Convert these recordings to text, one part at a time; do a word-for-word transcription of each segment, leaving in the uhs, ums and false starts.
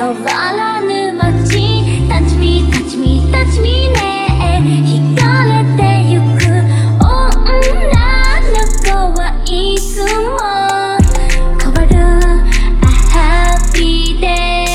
変わらぬ街 Touch me, touch me, touch me ね惹かれてゆく女の子はいつも変わる A happy day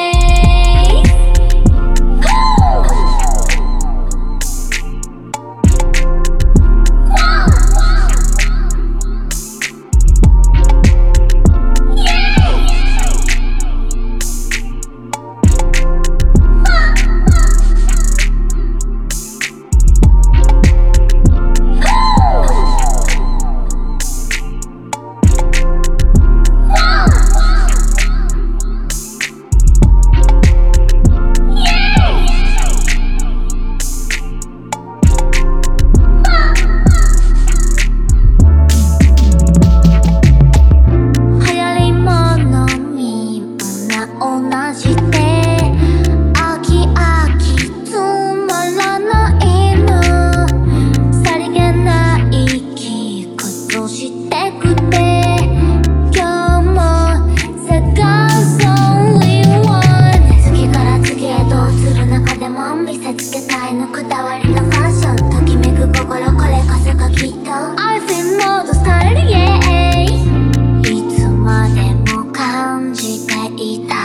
同じで飽き飽きつまらないのさりげない着崩してくて今日も探す Only one 次から次へとする中でも見せつけたいのこだわりのファッションときめく心これこそがきっと I feel モードスタイル yeah いつまでも感じていた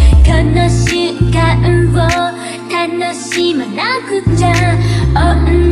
楽しまなくちゃ